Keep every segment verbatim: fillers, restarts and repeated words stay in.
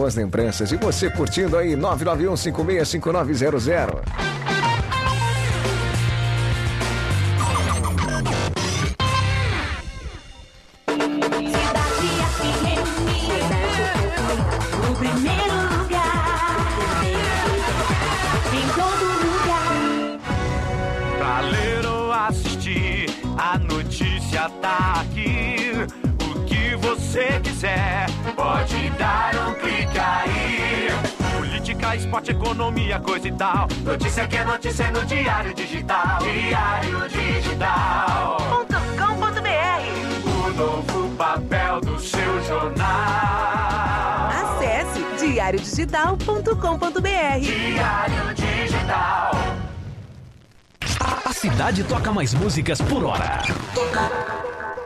boas lembranças. E você curtindo aí, nove nove um cinco seis cinco nove zero zero. O primeiro lugar, em todo lugar. Pra ler ou assistir, a notícia tá aqui. O que você quiser, pode dar um clique aí. Política, esporte, economia, coisa e tal. Notícia que é notícia no Diário Digital. Diário Digital ponto com ponto b r. O novo papel do seu jornal. Acesse diário digital ponto com ponto b r. Diário Digital. A cidade toca mais músicas por hora. Toca.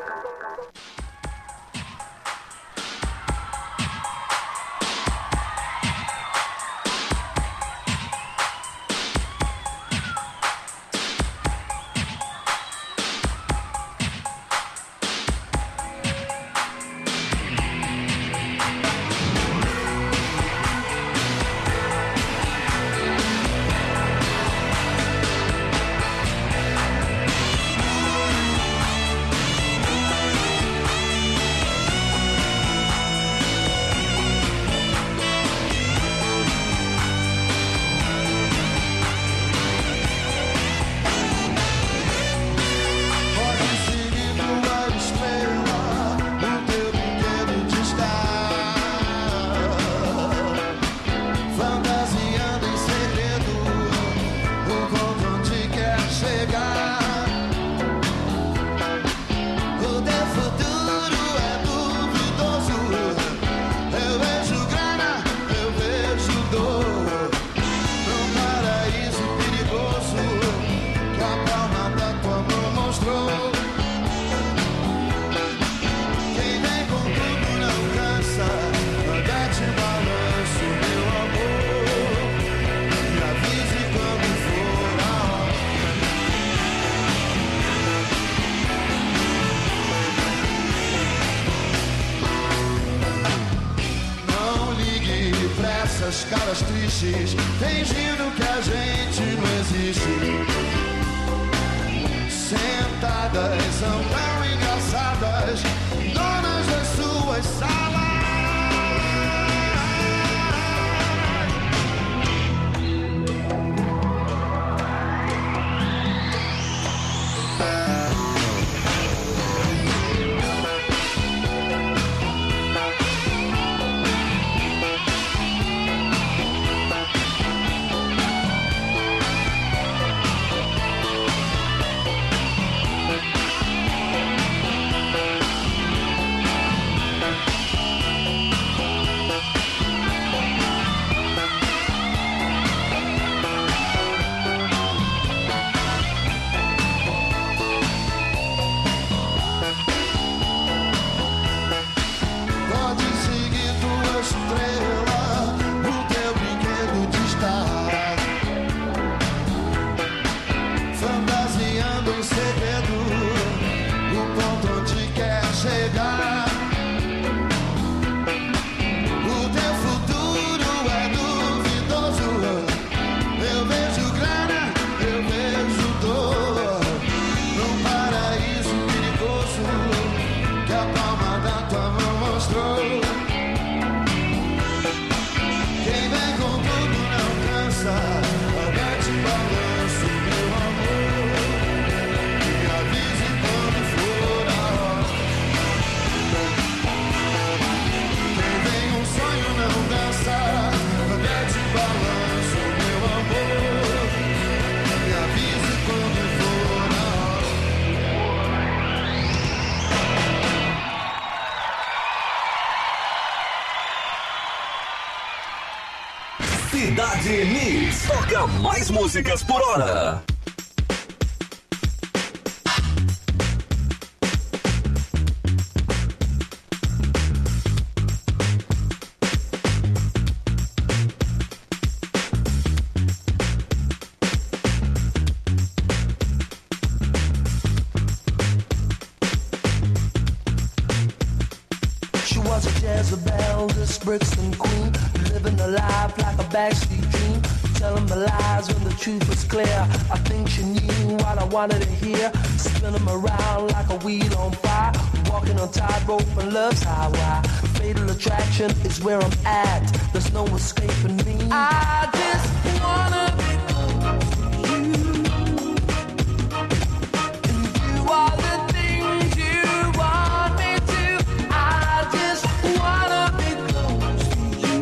Essas caras tristes, fingindo que a gente não existe. Sentadas, são tão engraçadas, donas das suas salas. Cidade Mix, toca mais músicas por hora. She was a Jezebel, this Brixton queen. life like a backstreet dream. Telling the lies when the truth was clear. I think she knew what I wanted to hear. Spin them around like a wheel on fire. Walking on tightrope and love's highway. Fatal attraction is where I'm at. There's no escaping me. I just wanna be close to you. And do all the things you want me to. I just wanna be close to you.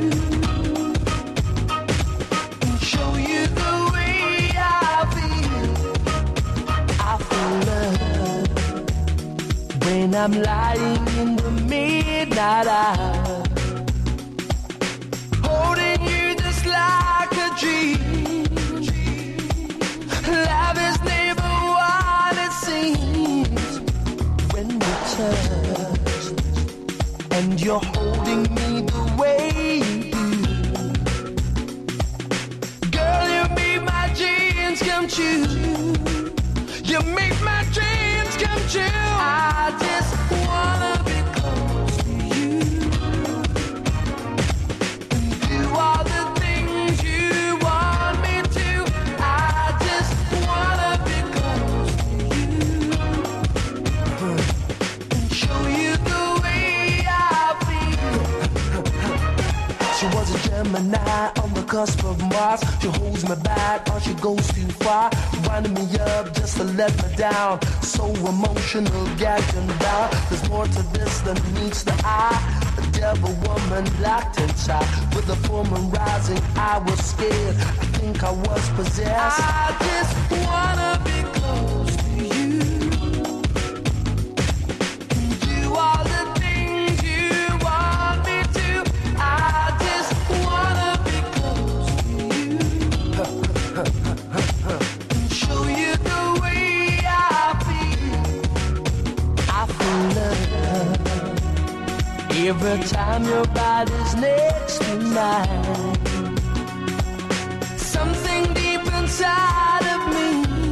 And show you the way I feel. I feel love when I'm lying in the midnight hour. Holding you just like a dream. Love is never what it seems. When we touch and you're holding me the way you do. Girl, you make my dreams come true. You make my dreams come true. I just wanna be close to you. And do all the things you want me to. I just wanna be close to you. And show you the way I feel. She was a Gemini on the cusp of Mars. She holds me back or she goes too far. Winding me up just to let me down. So emotional, gagged and bound. There's more to this than meets the eye. A devil woman locked inside. With the full moon rising, I was scared. I think I was possessed. I just wanna be close to you. And do all the things you want me to. I just wanna be close to you. And show you the way I feel. I feel love every time your body's next to mine. Something deep inside of me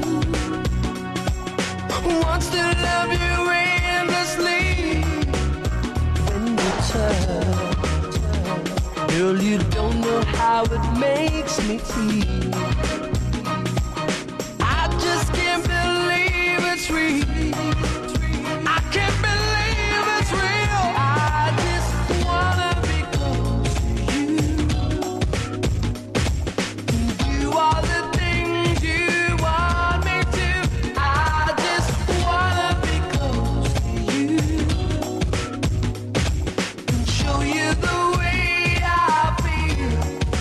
wants to love you endlessly. When we touch, girl, you don't know how it makes me feel. I just can't believe it's real. I can't believe it's real. I just wanna be close to you. And do all the things you want me to. I just wanna be close to you. And show you the way I feel.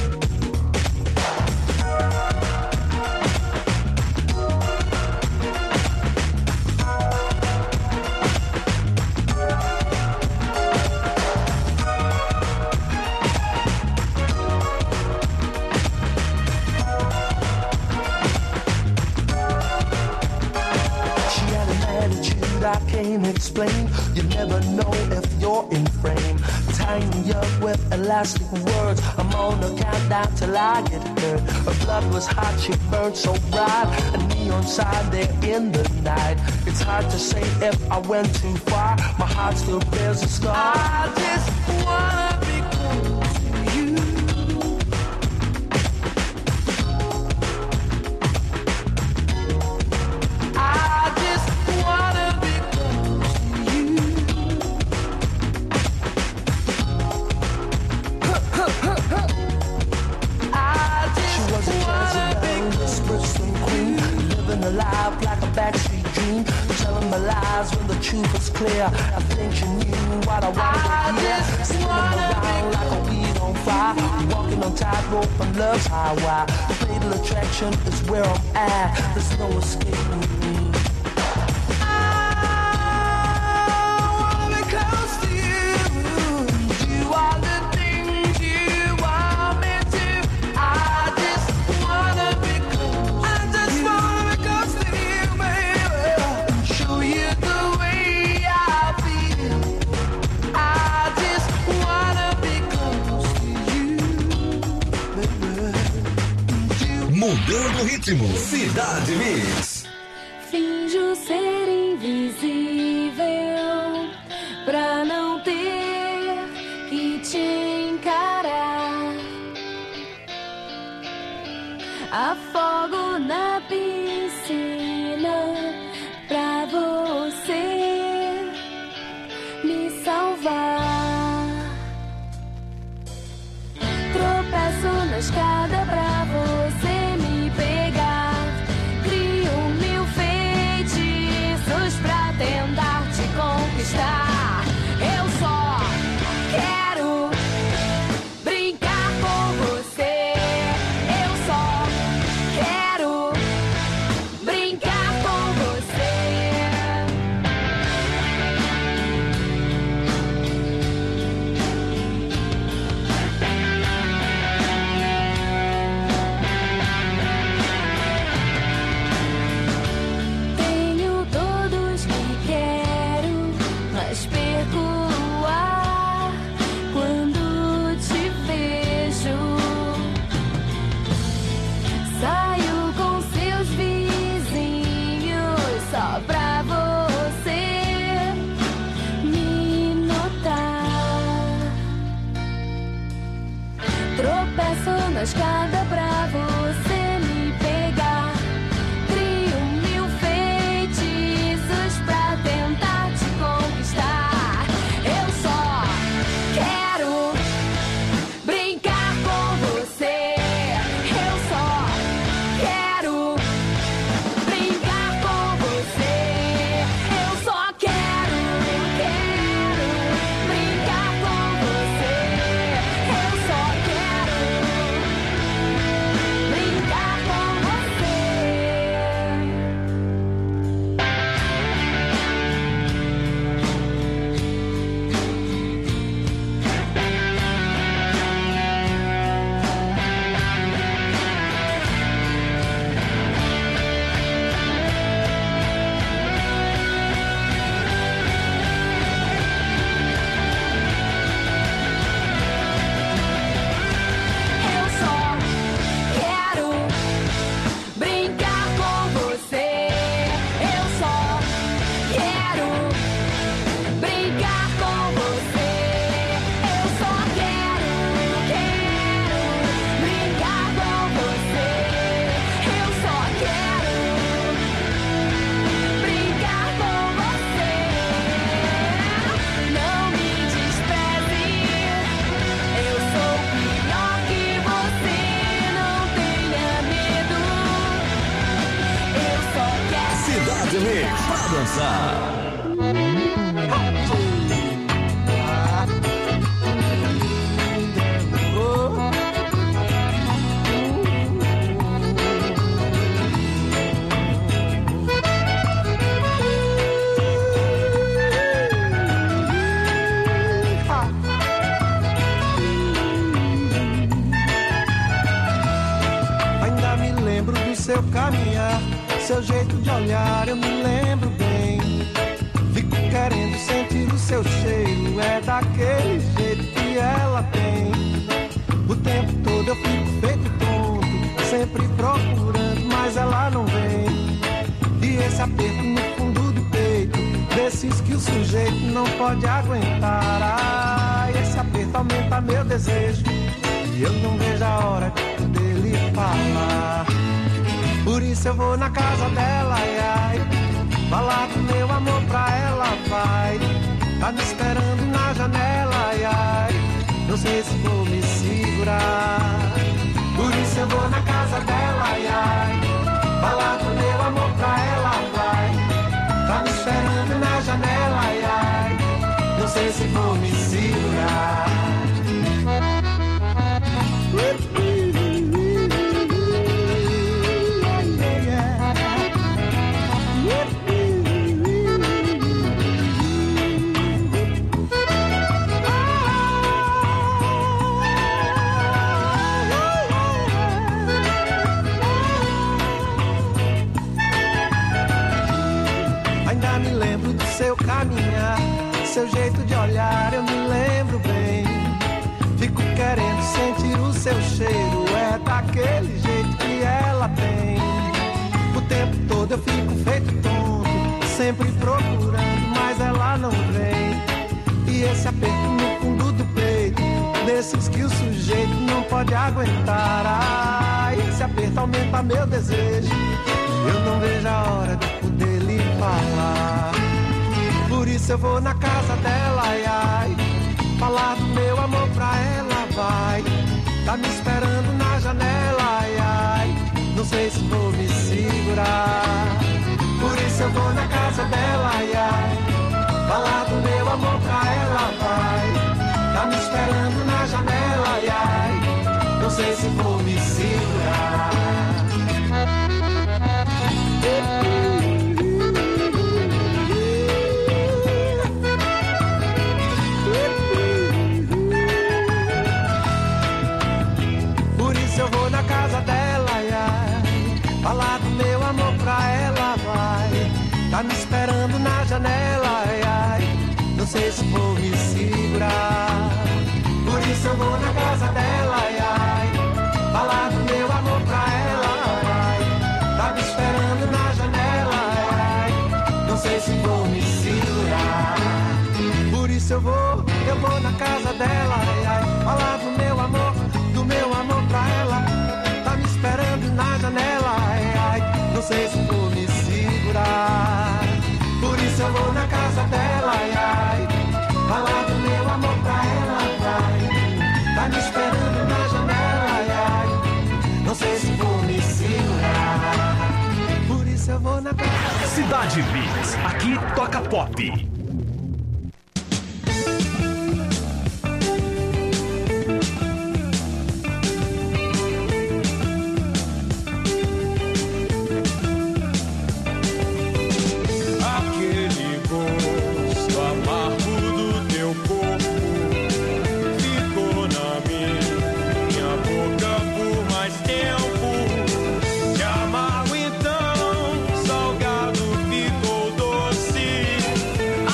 She had an attitude I can't explain. You never know if you're in frame. Tying me up with elastic words. I'm on a countdown till I get hurt. Her blood was hot, she burned so bright. A neon sign there in the night. It's hard to say if I went too far. My heart still bears a scar. I just wanna be close to you. I just wanna be close to you. I just she was a Jezebel, Bristol queen, living a life like a backstreet dream. Telling my lies when the truth was clear. I think she knew what I wanted to hear. Spinning around like a wheel on fire. Walking on tightrope and love's highway. Fatal attraction is where I'm at. There's no escaping me. I wanna be close to you. Do all the things you want me to. I just wanna be close. I just wanna be close to you, baby. And show you the way I feel. I just wanna be close to you, baby. Mudando o ritmo. Cidade Mix. Finjo ser invisível pra não ter que te encarar. afogo na piscina pra você me salvar. Tropeço na escada pra você me pegar. Crio mil feitiços pra tentar te conquistar. Eu só quero brincar com você. Eu só quero brincar com você. Tenho todos que quero, mas perco o ar quando te vejo. Saio com seus vizinhos só pra você me notar. Tropeço na escada pra você me pegar. Crio mil feitiços pra tentar te conquistar. Eu só quero brincar com você. Eu só quero brincar com você. Eu só quero, quero brincar com você. Eu só quero brincar com você. Eu só quero brincar com você. Eu só quero brincar com você. Eu só quero, quero brincar com você. Eu só quero brincar com você. Não me despreze. Eu sou pior que você. Não tenha medo. Eu só quero. Cidade Mix pra dançar. Ainda me lembro do seu caminhar, seu jeito de olhar, eu me lembro bem. Fico querendo sentir o seu cheiro, é daquele jeito que ela tem. O tempo todo eu fico feito tonto, sempre procurando, mas ela não vem. E esse aperto no fundo do peito, desses que o sujeito não pode aguentar. Ah, esse aperto aumenta meu desejo, e eu não vejo a hora de poder lhe falar. Por isso eu vou na casa dela, ai, ai, falar do meu amor pra ela, vai. Tá me esperando na janela, ai, ai, não sei se vou me segurar. Por isso eu vou na casa dela, ai, ai, falar do meu amor pra ela, vai. Tá me esperando na janela, ai, ai, não sei se vou me segurar. Ainda me lembro do seu caminhar, seu jeito de olhar, eu me lembro bem. Fico querendo sentir o seu cheiro, é daquele jeito que ela tem. O tempo todo eu fico feito tonto, sempre procurando, mas ela não vem. E esse aperto no fundo do peito, desses que o sujeito não pode aguentar. Ah, esse aperto aumenta desperta meu desejo. Eu não vejo a hora de poder lhe falar. Por isso eu vou na casa dela, ai, ai, falar do meu amor pra ela, vai. Tá me esperando na janela, ai, ai, não sei se vou me segurar. Por isso eu vou na casa dela, ai, ai, falar do meu amor pra ela, vai. Tá me esperando na janela, ai, ai, não sei se vou me segurar. Por isso eu vou na casa dela, ai, ai, falar do meu amor pra ela, vai. Tá me esperando na janela, ai, ai, não sei se vou me segurar. Por isso eu vou na casa dela, ai, ai, falar do meu amor pra ela, ai. Tá me esperando na janela, ai, ai, não sei se vou me segurar. Por isso eu vou, eu vou na casa dela, ai, ai, falar do meu amor, do meu amor pra ela. Tá me esperando na janela, ai, ai, não sei se vou me segurar. Por isso eu vou na casa dela, ai, ai, falar do meu amor pra ela, vai. Tá me esperando na janela, ai, ai, não sei se vou me segurar. Por isso eu vou na casa. Cidade Beats, aqui toca pop. Salgado ficou doce.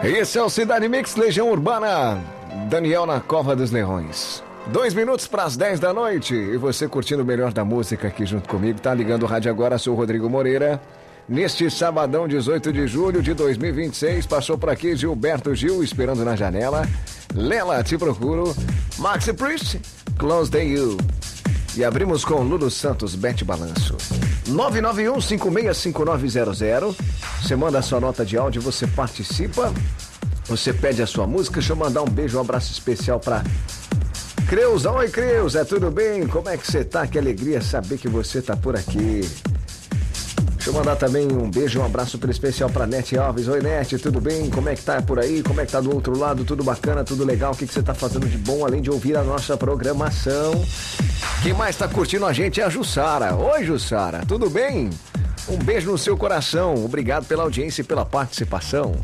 Esse é o Cidade Mix, Legião Urbana, Daniel na Cova dos Leões. Dois minutos para as dez da noite e você curtindo o melhor da música aqui junto comigo. Tá ligando o rádio agora, sou o Rodrigo Moreira. Neste sabadão, dezoito de julho de dois mil e vinte e seis, passou por aqui Gilberto Gil, esperando na janela. Lela, te procuro. Maxi Priest, Close to You. E abrimos com Lulu Santos, Bete Balanço. nove nove um, cinco seis cinco nove zero zero. Você manda a sua nota de áudio, você participa. Você pede a sua música. Deixa eu mandar um beijo, um abraço especial pra Creuza. Oi, Creuza, tudo bem? Como é que você tá? Que alegria saber que você tá por aqui. Deixa eu mandar também um beijo, um abraço super especial pra Nete Alves. Oi, Nete, tudo bem? Como é que tá por aí? Como é que tá do outro lado? Tudo bacana, tudo legal? O que, que você tá fazendo de bom, além de ouvir a nossa programação? Quem mais tá curtindo a gente é a Jussara. Oi, Jussara, tudo bem? Um beijo no seu coração. Obrigado pela audiência e pela participação.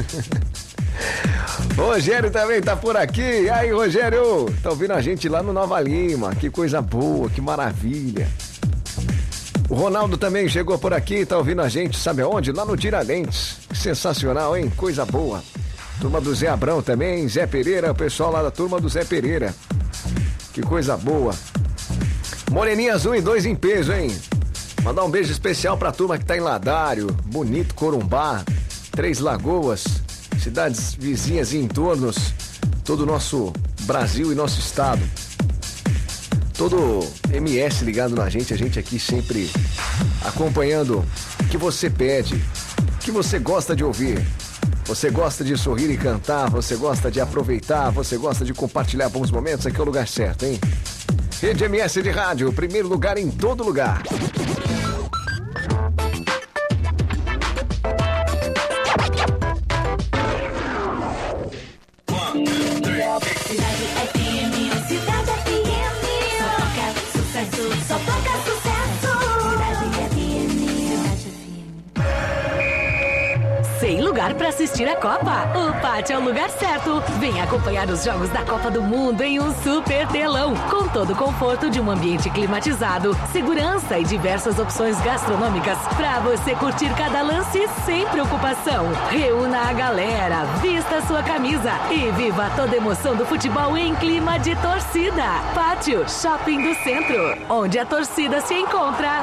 Rogério também tá por aqui. E aí, Rogério? Tá ouvindo a gente lá no Nova Lima. Que coisa boa, que maravilha. O Ronaldo também chegou por aqui, tá ouvindo a gente, sabe aonde? Lá no Tiradentes. Sensacional, hein? Coisa boa. Turma do Zé Abrão também, Zé Pereira, o pessoal lá da turma do Zé Pereira. Que coisa boa. Moreninhas um e dois em peso, hein? Mandar um beijo especial pra turma que tá em Ladário, Bonito, Corumbá, Três Lagoas, cidades vizinhas e entornos, todo o nosso Brasil e nosso estado. Todo M S ligado na gente, a gente aqui sempre acompanhando o que você pede, o que você gosta de ouvir. Você gosta de sorrir e cantar, você gosta de aproveitar, você gosta de compartilhar bons momentos, aqui é o lugar certo, hein? Rede M S de Rádio, primeiro lugar em todo lugar. Sem lugar para assistir a Copa? O Pátio é o lugar certo. Vem acompanhar os jogos da Copa do Mundo em um super telão, com todo o conforto de um ambiente climatizado, segurança e diversas opções gastronômicas para você curtir cada lance sem preocupação. Reúna a galera, vista a sua camisa e viva toda a emoção do futebol em clima de torcida. Pátio Shopping do Centro, onde a torcida se encontra.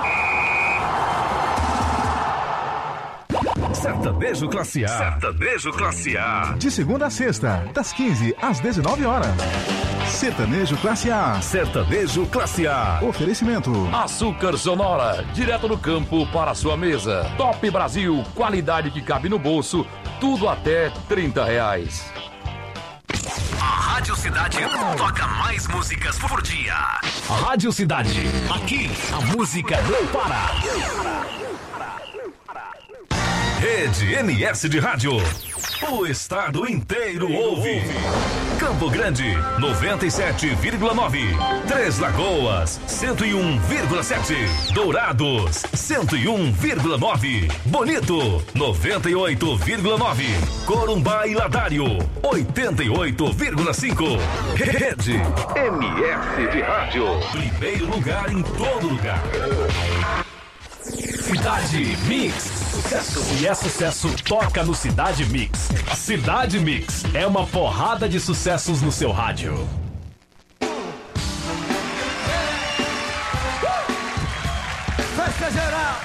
Sertanejo Classe A. Sertanejo Classe A. De segunda a sexta, das quinze às dezenove horas. Sertanejo Classe A. Sertanejo Classe A. Oferecimento. Açúcar Sonora, direto do campo para a sua mesa. Top Brasil, qualidade que cabe no bolso, tudo até trinta reais. A Rádio Cidade toca mais músicas por dia. A Rádio Cidade, aqui a música não para. Rede M S de Rádio. O estado inteiro ouve. Campo Grande, noventa e sete vírgula nove. Três Lagoas, cento e um vírgula sete. Dourados, cento e um vírgula nove. Bonito, noventa e oito vírgula nove. Corumbá e Ladário, oitenta e oito vírgula cinco. Rede M S de Rádio. Primeiro lugar em todo lugar. Cidade Mix. Sucesso. E é sucesso, toca no Cidade Mix. Cidade Mix é uma porrada de sucessos no seu rádio. Festa geral.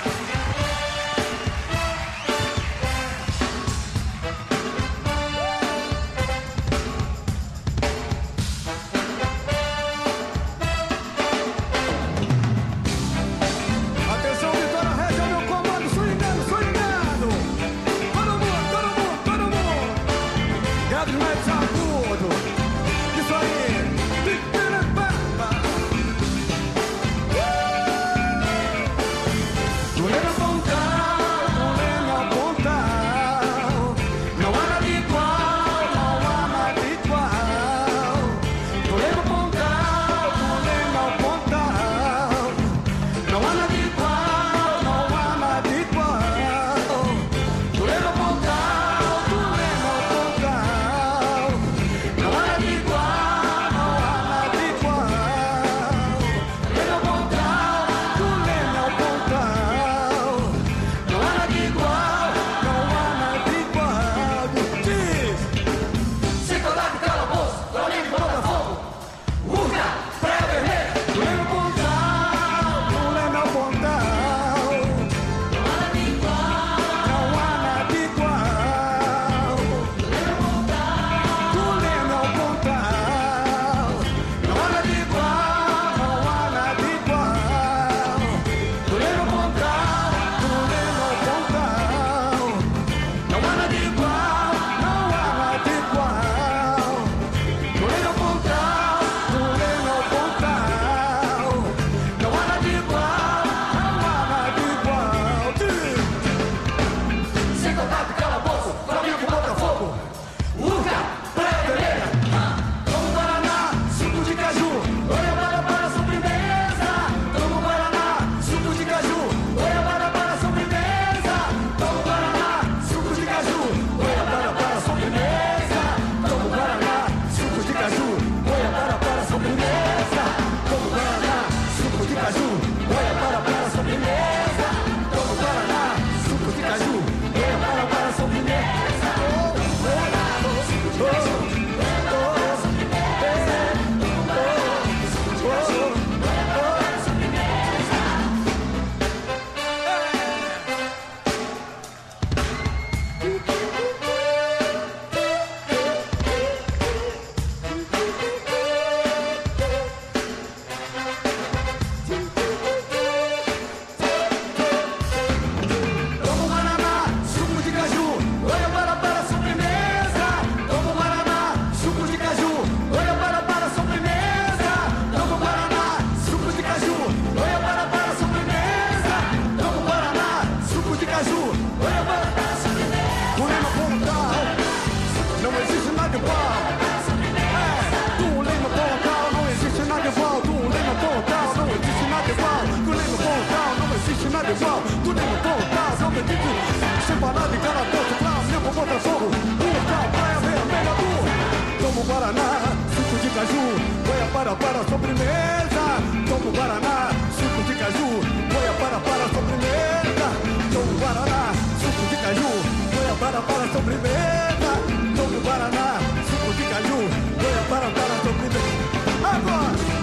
caju, goiabada para sobremesa. Tomo guaraná, suco de caju, goiabada para sobremesa. Tomo guaraná, suco de caju, goiabada para sobremesa. Tomo guaraná, suco de caju, goiabada para sobremesa. Agora!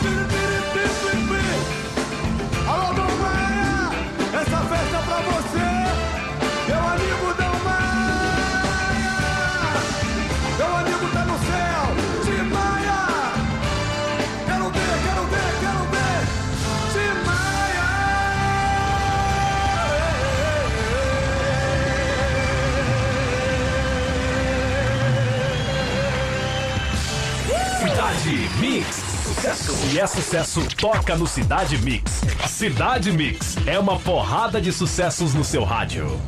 Alô, Dom Maia, essa festa é pra você, meu amigo Dom Maia. Meu amigo tá no céu, Tim Maia. Quero ver, quero ver, quero ver, Tim Maia. Cidade Mix. Se é sucesso, toca no Cidade Mix. Cidade Mix é uma porrada de sucessos no seu rádio.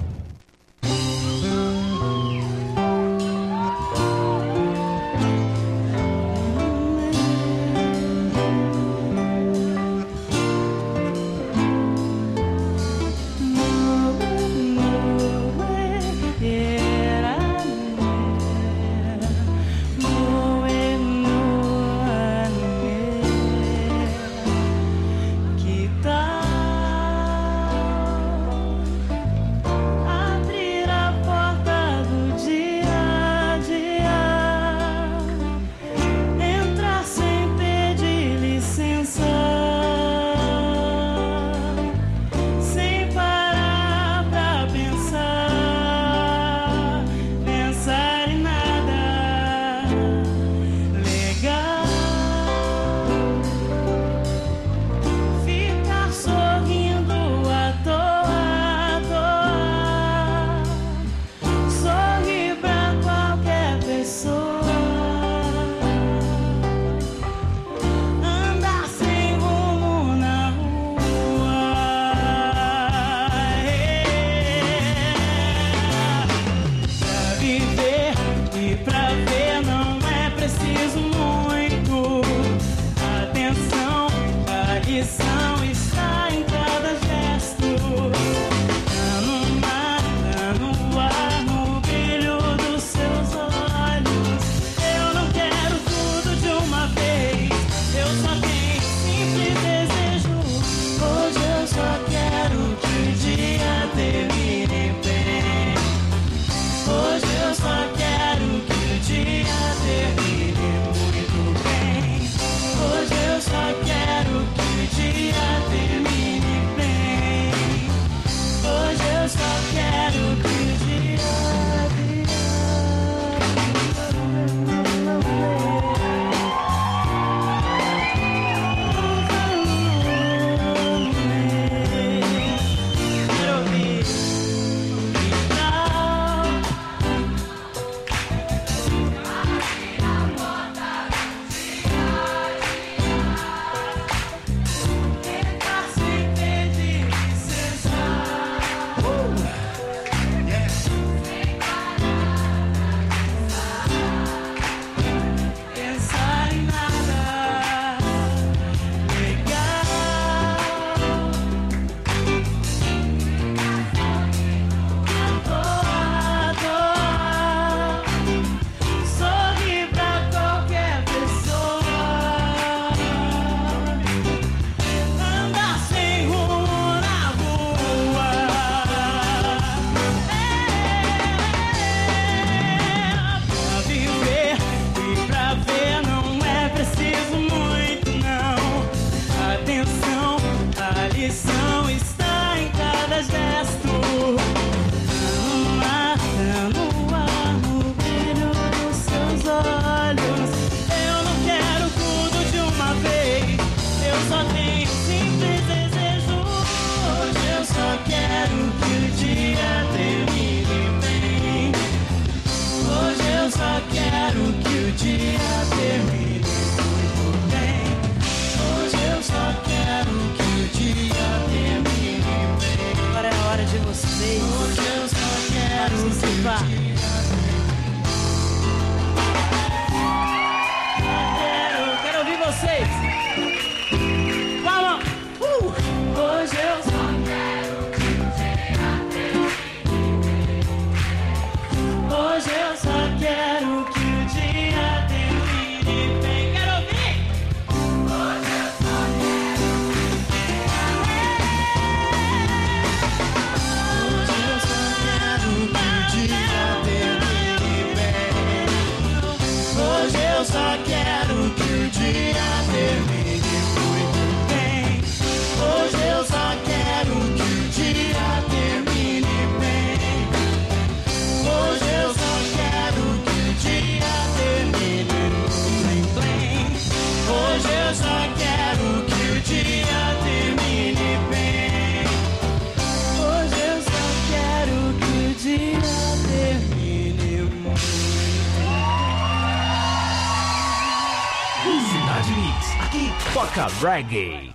toca reggae.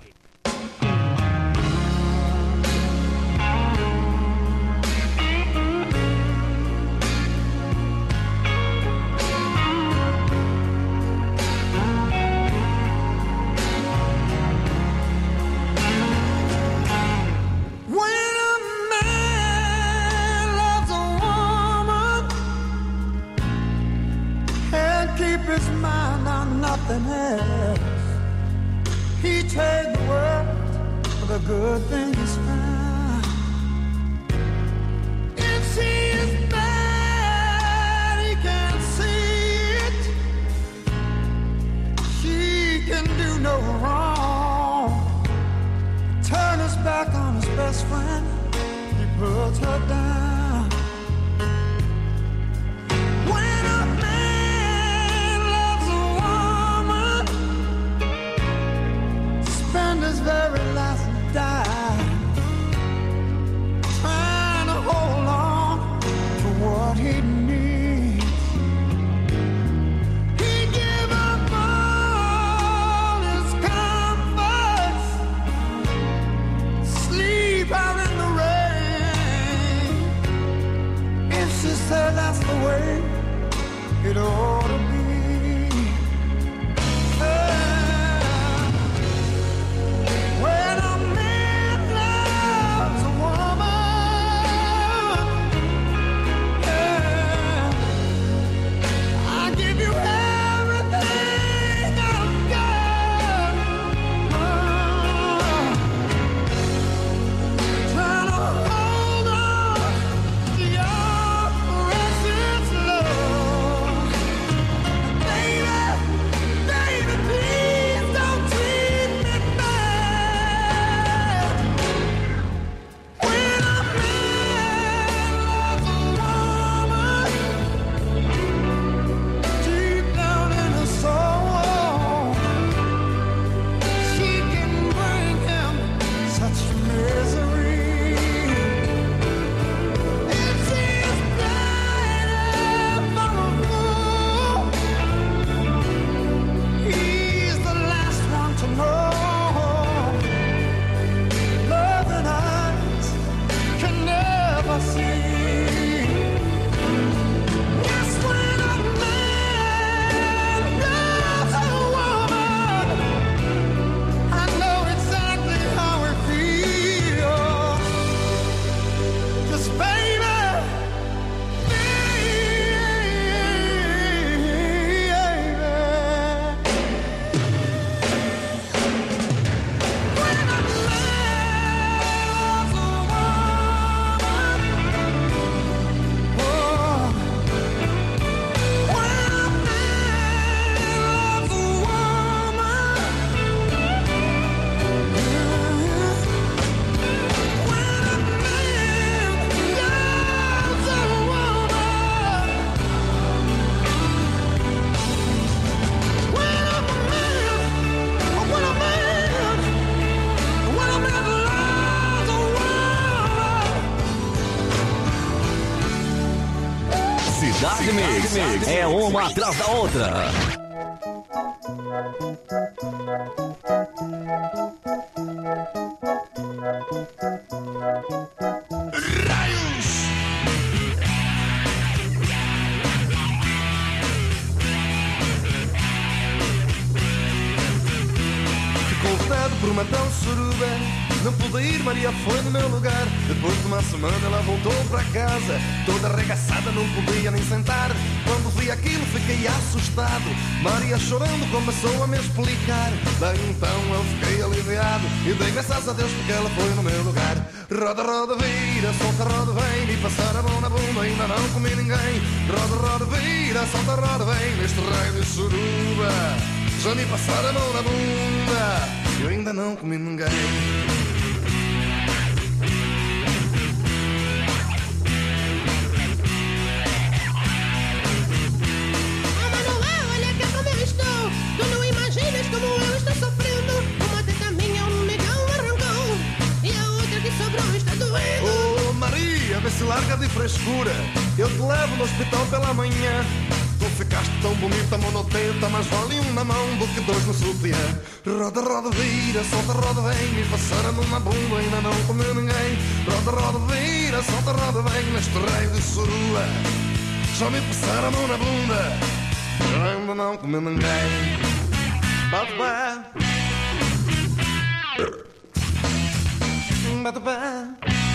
His mind on nothing else. He trade the world for the good things found. If she is bad, he can't see it. She can do no wrong. Turn his back on his best friend. He puts her down. His very last dime, trying to hold on to what he needs. He gave up all his comforts, sleep out in the rain. If she said that's the way it ought to be. Cidade Mix é uma atrás da outra. Ficou vetado por uma tal suruba. Não pude ir, Maria foi no meu lugar. Depois de uma semana ela voltou para casa, toda arregaçada, não podia nem sentar. Quando vi aquilo fiquei assustado. Maria chorando começou a me explicar. Daí então eu fiquei aliviado e dei graças a Deus porque ela foi no meu lugar. Roda, roda, vira, solta, roda, vem. E passar a mão na bunda, ainda não comi ninguém. Roda, roda, vira, solta, roda, vem. Neste raio de suruba já me passaram a mão na bunda, eu ainda não comi ninguém. Vê se larga de frescura. Eu te levo no hospital pela manhã. Tu tu ficaste tão bonita, monotenta, mas vale um na mão do que dois no sutiã. Roda, roda, vira, solta, roda, vem, me passaram numa bunda, ainda não comeu ninguém. Roda, roda, vira, solta, roda, vem, neste rei de surua. Já me passaram a mão na bunda, ainda não comeu ninguém. Bate pé, bate pé.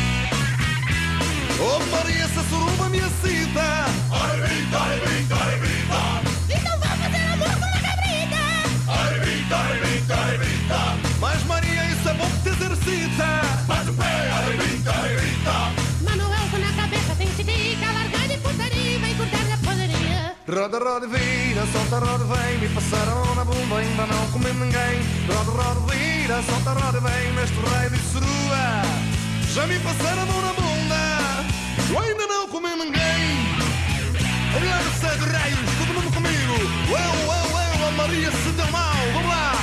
Oh Maria, essa suruba me excita. Arrebita, arrebita, arrebita. Então vamos fazer amor com a cabrita. Arrebita, arrebita, arrebita. Mas Maria, isso é bom que te exercita. Bate o pé, arrebita, arrebita. Manuel com na cabeça tem tica, largar de putaria, vem cortar na poderia. Roda, roda, vira, solta, roda, vem, me passaram na bunda, ainda não comi ninguém. Roda, roda, vira, solta, roda, vem, neste rei de surua. Já me passaram a mão na bunda, eu ainda não comi ninguém. Olhar o céu de raios, todo mundo comigo. Eu, eu, eu, a Maria se deu mal, vamos lá.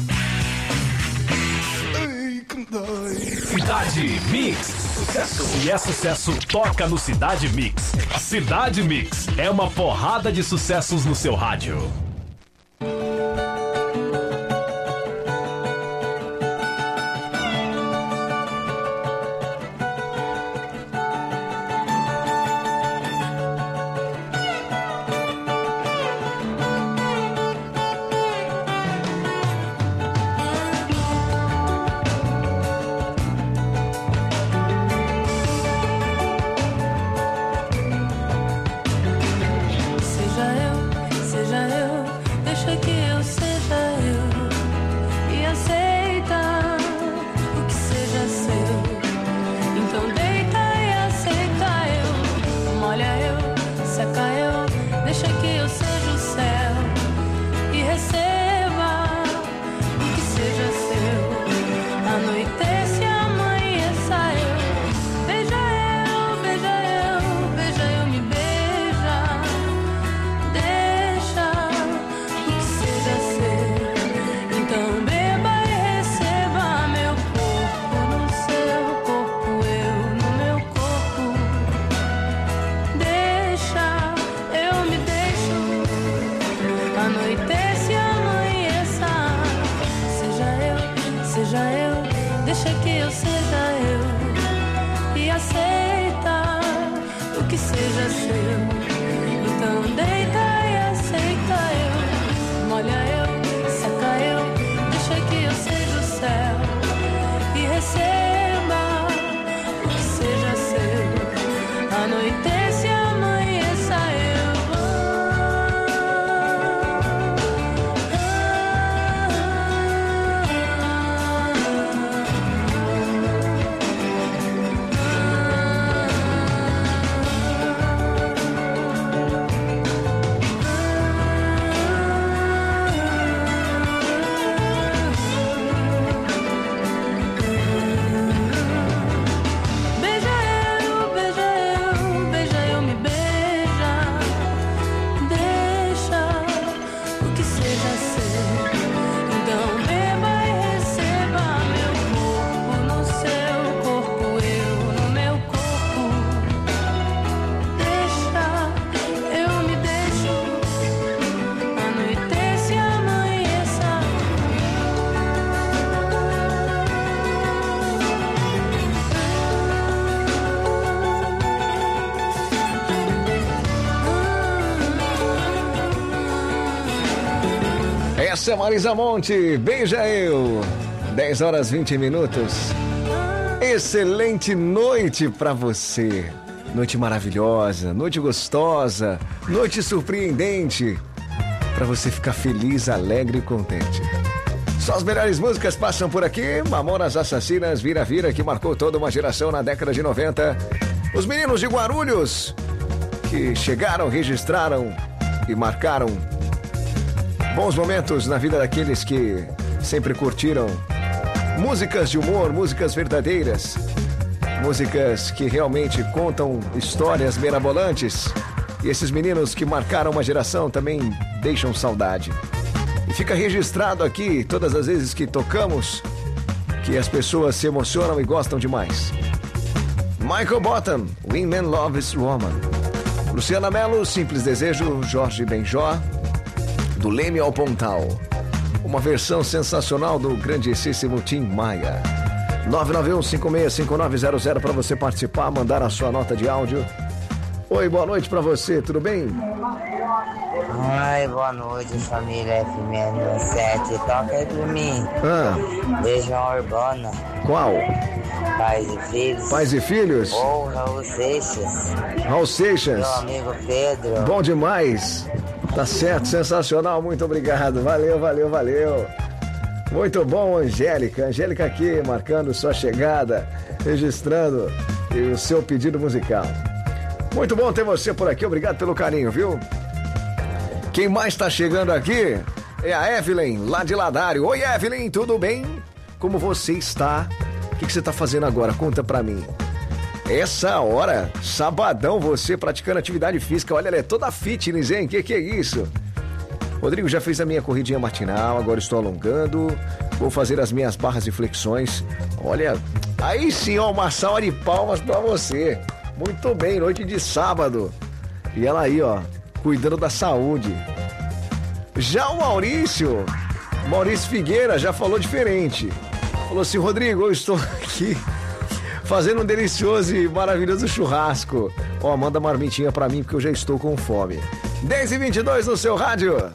Ai, que me dói. Cidade Mix. Sucesso. E é sucesso, toca no Cidade Mix. Cidade Mix é uma porrada de sucessos no seu rádio. Essa é Marisa Monte, beija eu. dez horas vinte minutos. Excelente noite pra você. Noite maravilhosa, noite gostosa, noite surpreendente. Pra você ficar feliz, alegre e contente. Só as melhores músicas passam por aqui. Mamonas Assassinas, Vira Vira, que marcou toda uma geração na década de noventa. Os meninos de Guarulhos, que chegaram, registraram e marcaram bons momentos na vida daqueles que sempre curtiram músicas de humor, músicas verdadeiras, músicas que realmente contam histórias mirabolantes. E esses meninos que marcaram uma geração também deixam saudade. E fica registrado aqui, todas as vezes que tocamos, que as pessoas se emocionam e gostam demais. Michael Bottom, When Man Loves Woman. Luciana Mello, Simples Desejo, Jorge Benjó, do Leme ao Pontal. Uma versão sensacional do grandíssimo Tim Maia. nove nove um cinco seis cinco nove zero zero para você participar, mandar a sua nota de áudio. Oi, boa noite para você, tudo bem? Oi, boa noite, família F M N sete. Toca aí pra mim. Ah. Legião Urbana. Qual? Pais e Filhos. Pais e Filhos? Ou Raul Seixas. Raul Seixas. Meu amigo Pedro. Bom demais. Tá certo, sensacional, muito obrigado. Valeu, valeu, valeu. Muito bom, Angélica. Angélica aqui, marcando sua chegada, registrando o seu pedido musical. Muito bom ter você por aqui, obrigado pelo carinho, viu? Quem mais tá chegando aqui é a Evelyn, lá de Ladário. Oi, Evelyn, tudo bem? Como você está? O que, que você tá fazendo agora? Conta pra mim. Essa hora, sabadão, você praticando atividade física. Olha, ela é toda fitness, hein? Que que é isso? Rodrigo, já fez a minha corridinha matinal, agora estou alongando. Vou fazer as minhas barras e flexões. Olha, aí sim, ó, uma salva de palmas pra você. Muito bem, noite de sábado. E ela aí, ó, cuidando da saúde. Já o Maurício, Maurício Figueira, já falou diferente. Falou assim, Rodrigo, eu estou aqui fazendo um delicioso e maravilhoso churrasco. Ó, manda marmitinha pra mim porque eu já estou com fome. dez e vinte e dois no seu rádio.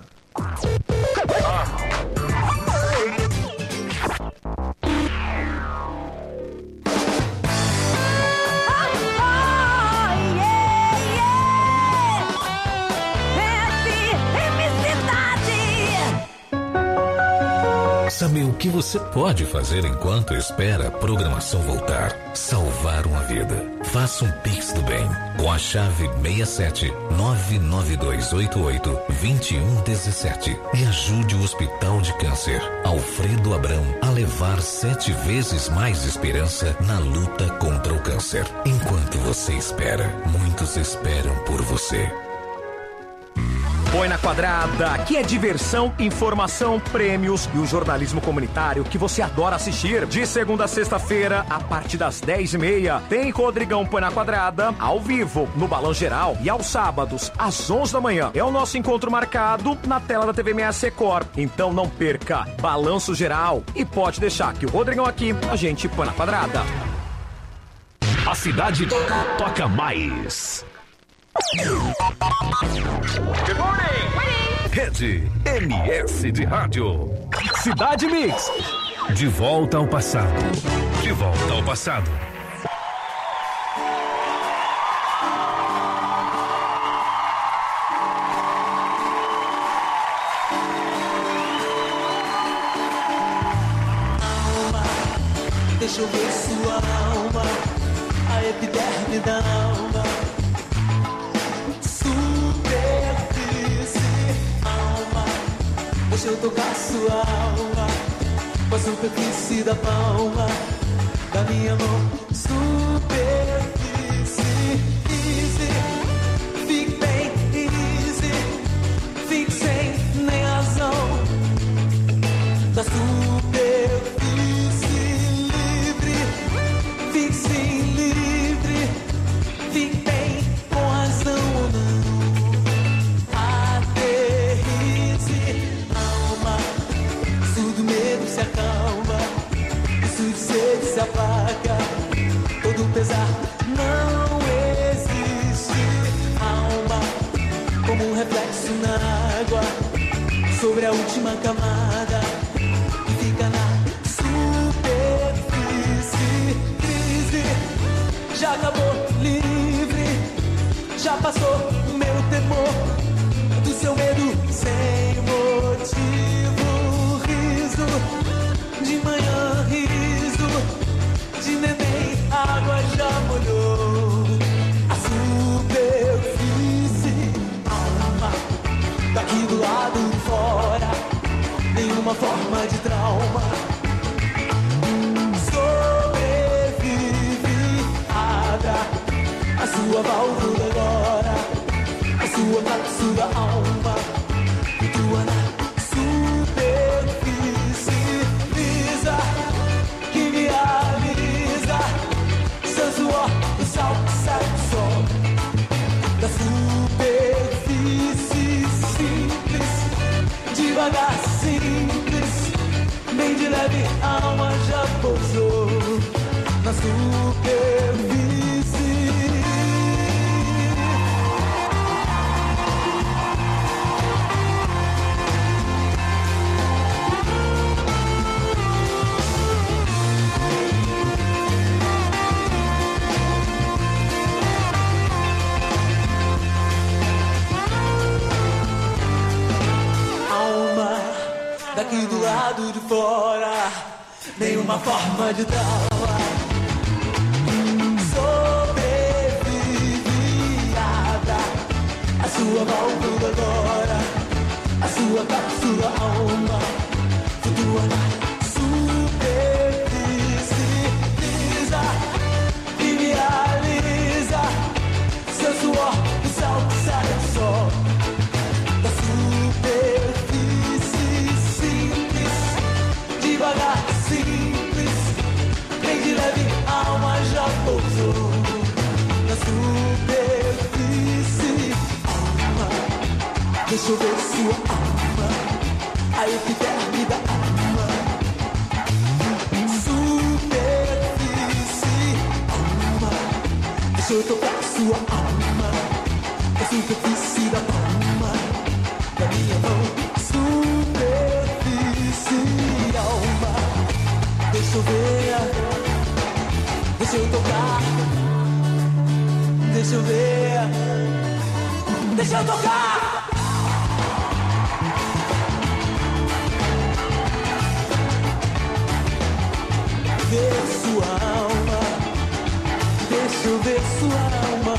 Sabe o que você pode fazer enquanto espera a programação voltar? Salvar uma vida. Faça um Pix do bem com a chave seis sete nove nove dois oito oito dois um um sete e ajude o Hospital de Câncer Alfredo Abrão a levar sete vezes mais esperança na luta contra o câncer. Enquanto você espera, muitos esperam por você. Põe na Quadrada, aqui é diversão, informação, prêmios e o jornalismo comunitário que você adora assistir. De segunda a sexta-feira, a partir das dez e meia, tem Rodrigão Põe na Quadrada, ao vivo, no Balão Geral. E aos sábados, às onze da manhã, é o nosso encontro marcado na tela da T V meia Secor. Então não perca, Balanço Geral. E pode deixar que o Rodrigão aqui, a gente põe na Quadrada. A cidade toca mais. Good morning! Rede M S de Rádio. Cidade Mix. De volta ao passado. De volta ao passado. Alma, deixa eu ver sua alma, a epiderme da alma. Deixa eu tocar sua alma com a superfície da palma da minha mão. Superfície, easy, fique bem easy, fique sem nem razão. Da superfície livre, fique sim livre, fique bem com razão ou não. Se acalma, isso de sede se apaga, todo pesar não existe. Alma, como um reflexo na água, sobre a última camada, fica na superfície. Crise, já acabou, livre, já passou o meu temor, do seu medo sem motivo. De manhã riso, de neném água já molhou a superfície. Alma, daqui do lado fora, nenhuma forma de trauma. Sobrevive, abra a sua válvula agora, a sua cápsula alma, e tua na que me avisa, seu suor, o sal, sai o sol da sua. leve alma já pousou na superfície. Daqui do lado de fora, nenhuma forma de dá-la. Sobreviviada, a sua válvula agora, a sua cápsula alma, flutua na superfície, lisa e realiza seu suor, o sal que sai ao sol da superfície. Devagar, simples, bem de leve, alma já pousou na superfície. Alma, deixa eu ver sua alma, a epiderme da alma. Superfície, alma, deixa eu tocar sua alma, a superfície da palma da minha mão. Superfície, alma, deixa eu ver, deixa eu tocar, deixa eu ver, deixa eu tocar. Ver sua alma, deixa eu ver sua alma.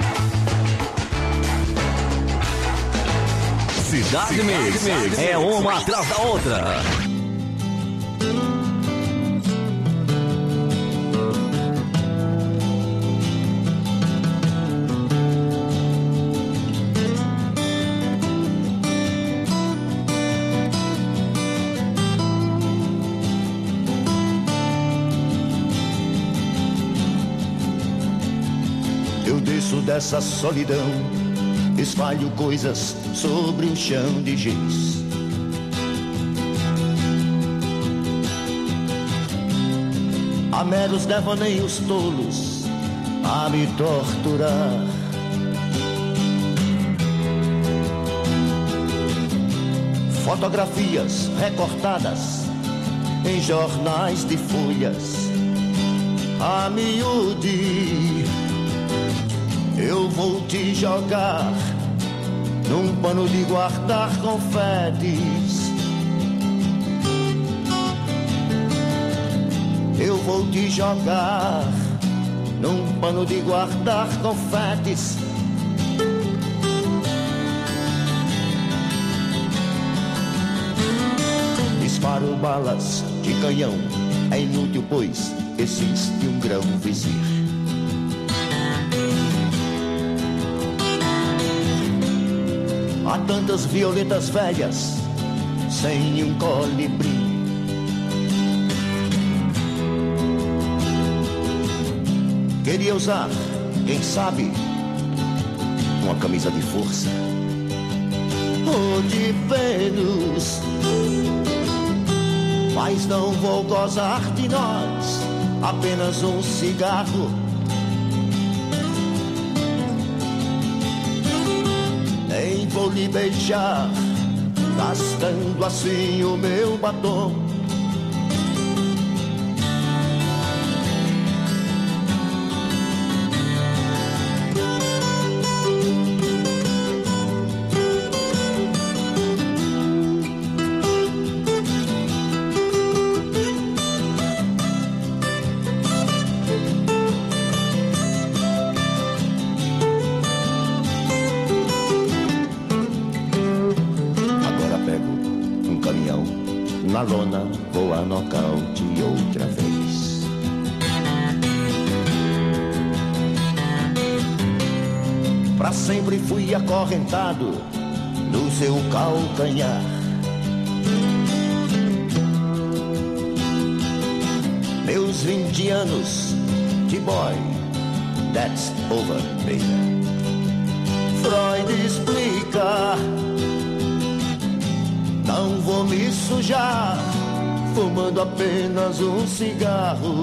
Cidade Mix, é uma atrás da outra. Eu desço dessa solidão, espalho coisas sobre um chão de giz. Há meros devaneios tolos a me torturar. Fotografias recortadas em jornais de folhas a miúde. Eu vou te jogar num pano de guardar confetes. Eu vou te jogar num pano de guardar confetes. Disparo balas de canhão, é inútil pois existe um grão vizir. Há tantas violetas velhas sem um colibri. Queria usar, quem sabe, uma camisa de força ou de Vênus, mas não vou gozar de nós, apenas um cigarro. Nem vou lhe beijar, gastando assim o meu batom. Na lona vou a nocaute outra vez. Pra sempre fui acorrentado no seu calcanhar. Meus vinte anos de boy, that's over, baby. Freud explica, não vou me sujar fumando apenas um cigarro.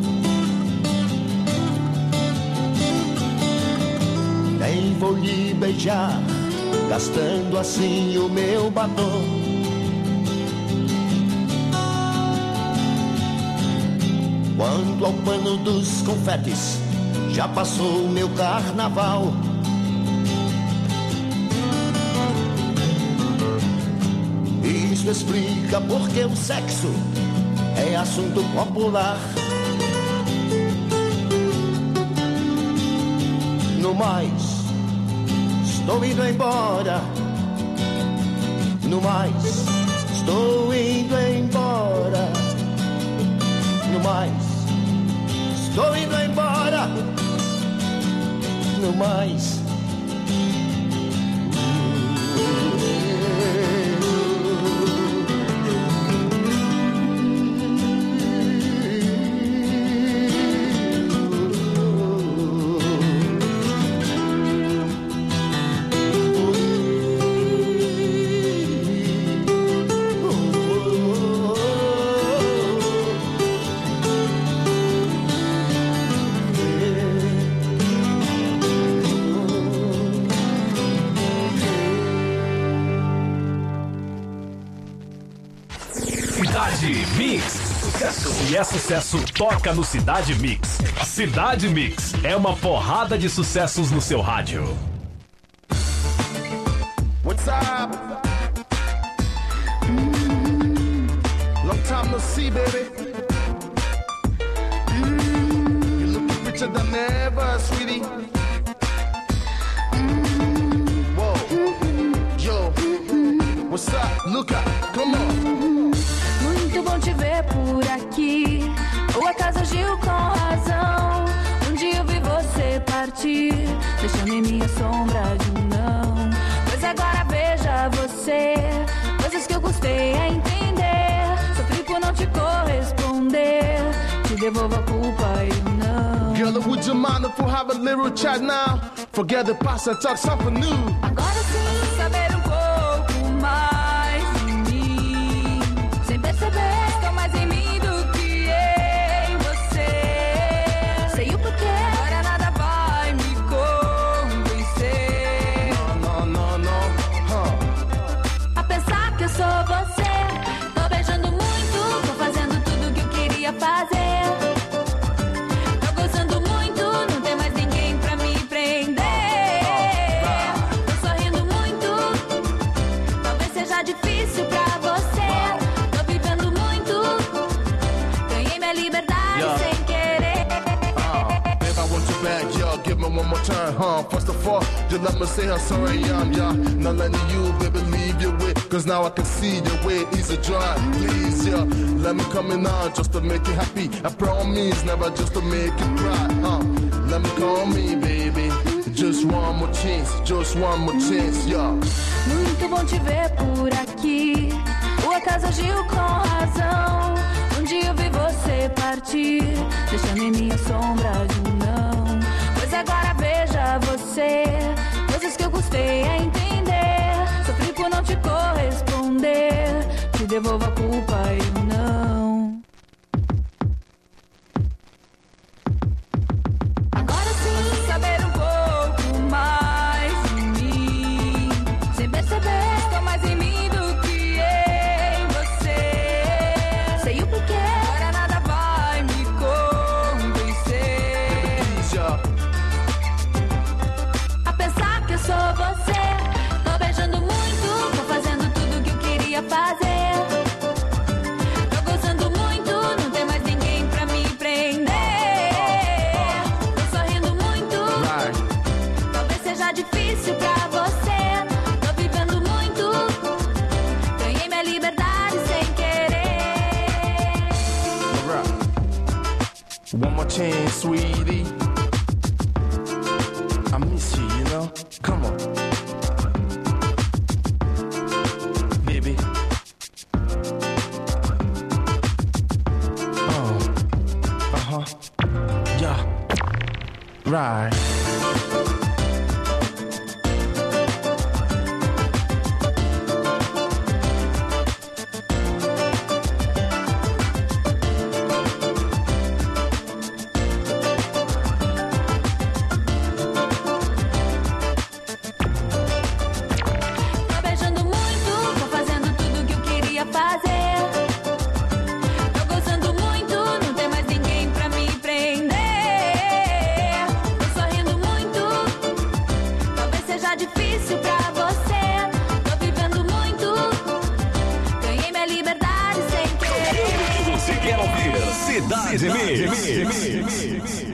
Nem vou lhe beijar, gastando assim o meu batom. Quanto ao pano dos confetes, já passou o meu carnaval. Isso explica porque o sexo é assunto popular. No mais, estou indo embora. No mais, estou indo embora. No mais, estou indo embora. No mais. E é sucesso, toca no Cidade Mix. Cidade Mix é uma porrada de sucessos no seu rádio. What's up? Mm-hmm. Long time no see, baby. Mm-hmm. You looking richer than ever, sweetie. Mm-hmm. Whoa. Mm-hmm. Yo. Mm-hmm. What's up? Look up. Come on. Muito bom te ver por aqui. O acaso agiu com razão. Um dia eu vi você partir, deixando em minha sombra de um não. Pois agora veja você, coisas que eu custei a entender. Sofri por não te corresponder, te devolvo a culpa e o não. Girl, would you mind if we have a little chat now? Forget the past and talk something new. Agora sim, saber um pouco mais de mim. Sem perceber, estou mais em mim do que em você. Sei o porquê, agora nada vai me convencer. No, no, no, huh. A pensar que eu sou você. Tô beijando muito, tô fazendo tudo que eu queria fazer. Tô gostando muito, não tem mais ninguém pra me prender. Tô sorrindo muito, talvez seja difícil pra você. Tô vivendo muito, ganhei minha liberdade Yeah. sem querer. Uh, babe, I want you back, yo. Give me one more turn, huh? First of all, just let me say how sorry I am, yeah. Not letting you, baby, leave your way. Cause now I can see your way is a drive. Please, yeah. Let me come in now just to make you happy. I promise, never just to make you cry, huh? Let me call me, baby. Just one more chance, just one more chance, yeah. Muito bom te ver por aqui. O acaso agiu com razão. Um dia eu vi você partir, deixando em minha sombra de um não. Pois agora veja você, coisas que eu custei a entender. Sofri por não te corresponder, te devolvo a culpa e o não. Agora sim, saber um pouco mais de mim. Sem perceber, estou mais em mim do que em você. Sei o porquê, agora nada vai me convencer. Please, yeah. A pensar que eu sou você. Tô beijando muito, tô fazendo tudo que eu queria fazer. Tô gostando muito, não tem mais ninguém pra me prender. Tô sorrindo muito, Right. talvez seja difícil pra você. Tô vivendo muito, ganhei minha liberdade sem querer. Alright. One more chance, sweetie. I miss you, you know? Come on. Baby. Oh. Uh-huh. Yeah. Right. Cidade Mix.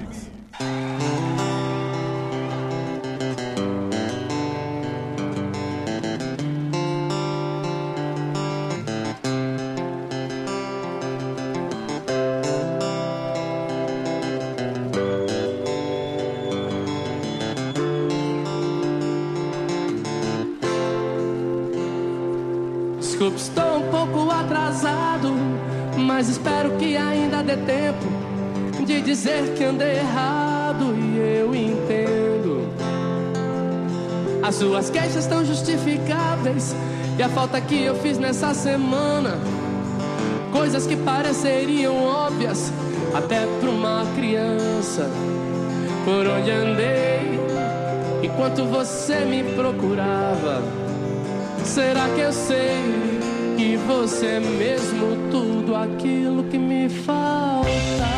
Desculpe, estou um pouco atrasado, mas espero que ainda dê tempo de dizer que andei errado e eu entendo. As suas queixas estão justificáveis e a falta que eu fiz nessa semana, coisas que pareceriam óbvias até pra uma criança. Por onde andei enquanto você me procurava? Será que eu sei que você é mesmo tudo aquilo que me faltava?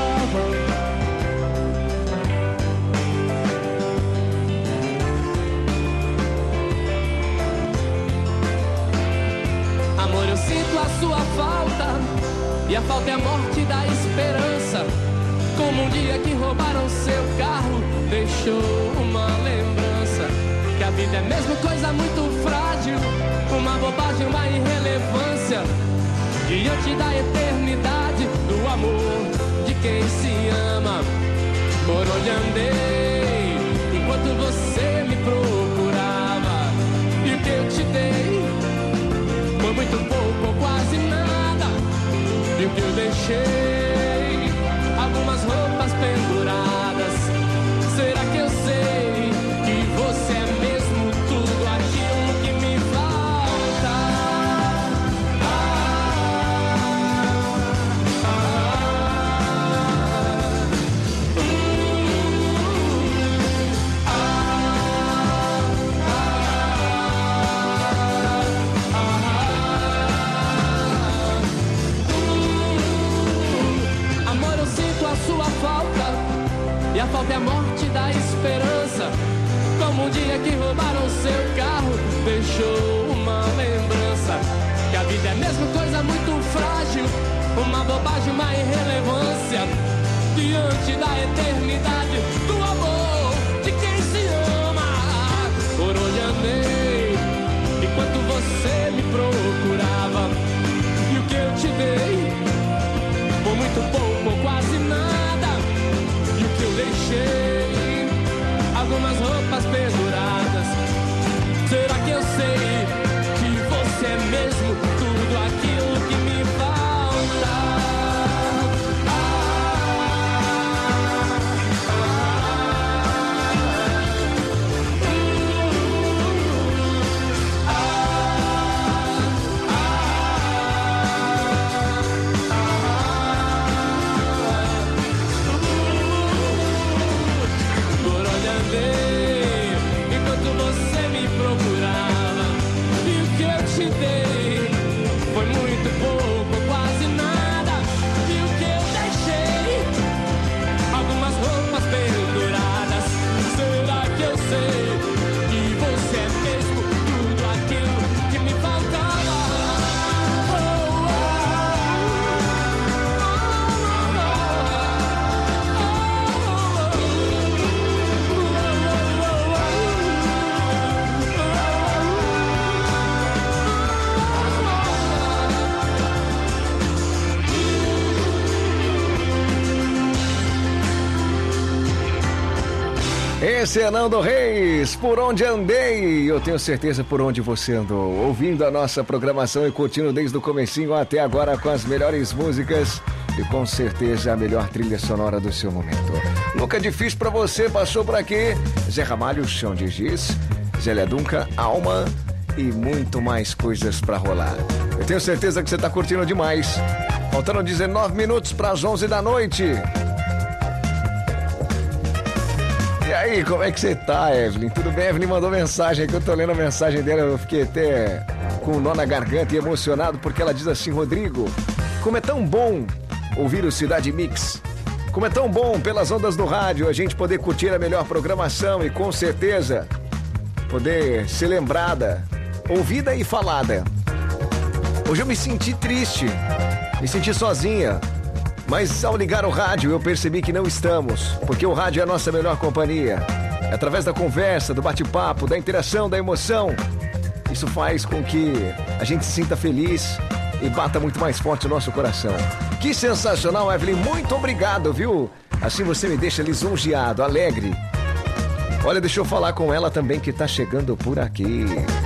Amor, eu sinto a sua falta, e a falta é a morte da esperança. Como um dia que roubaram seu carro, deixou uma lembrança. Que a vida é mesmo coisa muito frágil, uma bobagem, uma irrelevância, diante da eternidade do amor de quem se ama. Por onde andei enquanto você me procurava, e o que eu te dei foi muito pouco ou quase nada. E o que eu deixei, algumas roupas penduradas. Será que eu sei que você é mesmo tudo aquilo que me falta? Amor, eu sinto a sua falta, e a falta é a morte da esperança. Como um dia que roubaram seu carro, deixou uma lembrança. Que a vida é mesmo coisa muito frágil, uma bobagem, uma irrelevância, diante da eternidade do amor de quem se ama. Por onde andei enquanto você me procurava, e o que eu te dei foi muito pouco ou quase nada. E o que eu deixei, algumas roupas penduradas. Será que eu sei que você é mesmo tudo aquilo que me falta? Por onde andei enquanto você me procurava, e o que eu te dei foi muito pouco, quase nada. E o que eu deixei, algumas roupas penduradas. Será que eu sei que você é mesmo tudo aquilo que me faltava? Oh, Esse é Nando Reis, Por Onde Andei. Eu tenho certeza por onde você andou, ouvindo a nossa programação e curtindo desde o comecinho até agora com as melhores músicas e com certeza a melhor trilha sonora do seu momento. Nunca difícil pra você, passou por aqui Zé Ramalho, Chão de Giz, Zélia Duncan, Alma e muito mais coisas pra rolar. Eu tenho certeza que você tá curtindo demais. Faltando dezenove minutos para as onze da noite. E aí, como é que você tá, Evelyn? Tudo bem? A Evelyn mandou mensagem aqui, eu tô lendo a mensagem dela, eu fiquei até com um nó na garganta e emocionado, porque ela diz assim: Rodrigo, como é tão bom ouvir o Cidade Mix, como é tão bom pelas ondas do rádio a gente poder curtir a melhor programação e com certeza poder ser lembrada, ouvida e falada. Hoje eu me senti triste, me senti sozinha, Mas ao ligar o rádio eu percebi que não estamos, porque o rádio é a nossa melhor companhia. É através da conversa, do bate-papo, da interação, da emoção. Isso faz com que a gente se sinta feliz e bata muito mais forte o nosso coração. Que sensacional, Evelyn. Muito obrigado, viu? Assim você me deixa lisonjeado, alegre. Olha, deixa eu falar com ela também que tá chegando por aqui.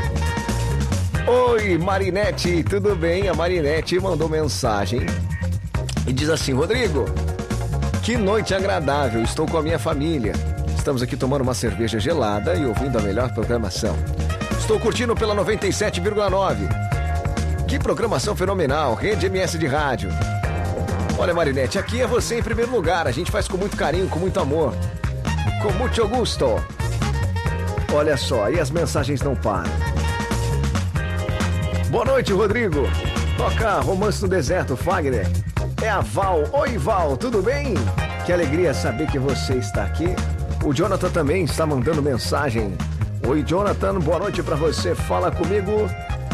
Oi, Marinete, tudo bem? A Marinete mandou mensagem e diz assim: Rodrigo, que noite agradável, estou com a minha família. Estamos aqui tomando uma cerveja gelada e ouvindo a melhor programação. Estou curtindo pela noventa e sete vírgula nove. Que programação fenomenal, Rede M S de rádio. Olha, Marinete, aqui é você em primeiro lugar. A gente faz com muito carinho, com muito amor. Com muito gusto. Olha só, e as mensagens não param. Boa noite, Rodrigo. Toca Romance no Deserto, Fagner. É a Val. Oi, Val, tudo bem? Que alegria saber que você está aqui. O Jonathan também está mandando mensagem. Oi, Jonathan, boa noite pra você. Fala comigo.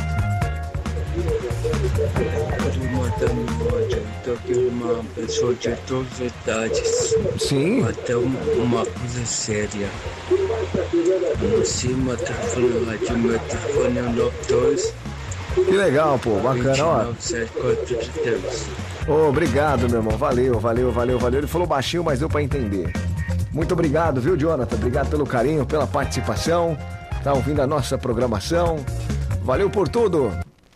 Estou aqui uma pessoa de todas as idades. Sim. Até uma, uma coisa séria. Você, meu telefone, rádio, meu telefone é o nove dois. Que legal, pô, bacana, ó. Oh, obrigado, meu irmão. Valeu, valeu, valeu, valeu. Ele falou baixinho, mas deu pra entender. Muito obrigado, viu, Jonathan? Obrigado pelo carinho, pela participação. Tá ouvindo a nossa programação. Valeu por tudo.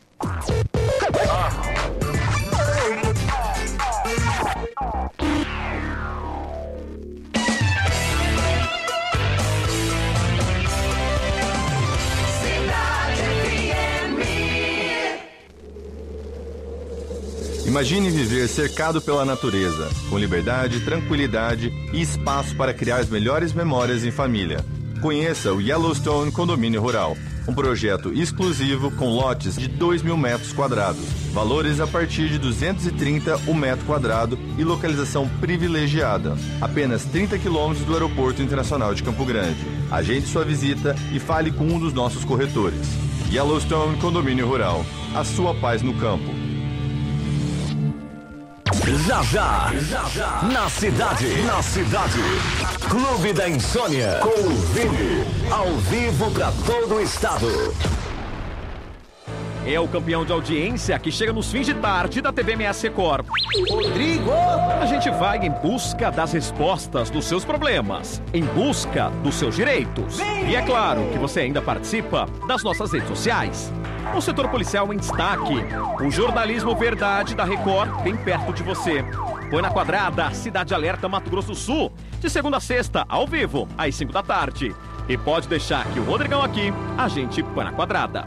Imagine viver cercado pela natureza, com liberdade, tranquilidade e espaço para criar as melhores memórias em família. Conheça o Yellowstone Condomínio Rural, um projeto exclusivo com lotes de dois mil metros quadrados, valores a partir de duzentos e trinta o metro quadrado e localização privilegiada, apenas trinta quilômetros do Aeroporto Internacional de Campo Grande. Agende sua visita e fale com um dos nossos corretores. Yellowstone Condomínio Rural, a sua paz no campo. Já, já, já, já, na cidade, na cidade, Clube da Insônia, com o Vini, ao vivo pra todo o estado. É o campeão de audiência que chega nos fins de tarde da T V M S Record. Rodrigo! A gente vai em busca das respostas dos seus problemas, em busca dos seus direitos. E é claro que você ainda participa das nossas redes sociais. O setor policial em destaque. O jornalismo verdade da Record bem perto de você. Põe na quadrada, Cidade Alerta, Mato Grosso do Sul. De segunda a sexta, ao vivo, às cinco da tarde. E pode deixar que o Rodrigão aqui, a gente põe na quadrada.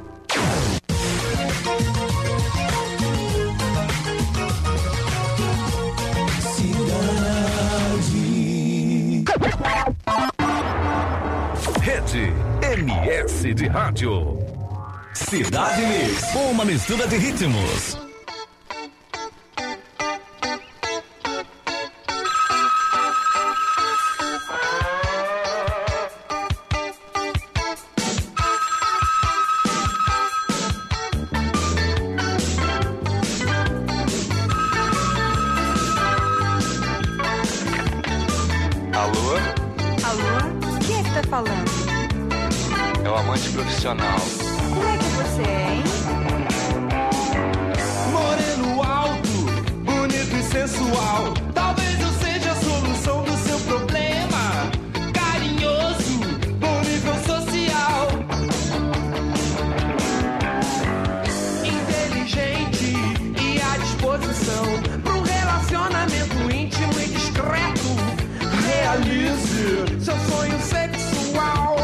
Rede M S de rádio. Cidade Mix, uma mistura de ritmos. Alô? Alô? Quem é que tá falando? É o amante profissional. Como é que você é, hein? Moreno alto, bonito e sensual. Talvez eu seja a solução do seu problema. Carinhoso, bom nível social. Inteligente e à disposição para um relacionamento íntimo e discreto. Realize seu sonho sexual.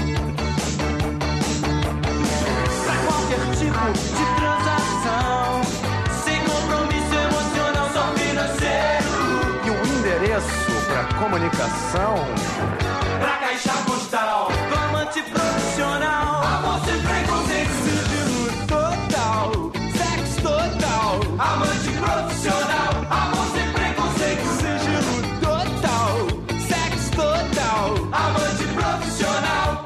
Qualquer tipo de transação, sem compromisso emocional, só financeiro. E um endereço para comunicação, pra caixa postal, do amante profissional. Amor sem preconceito, sigilo total, sexo total. Amante profissional, amor sem preconceito, sigilo total, sexo total. Amante profissional.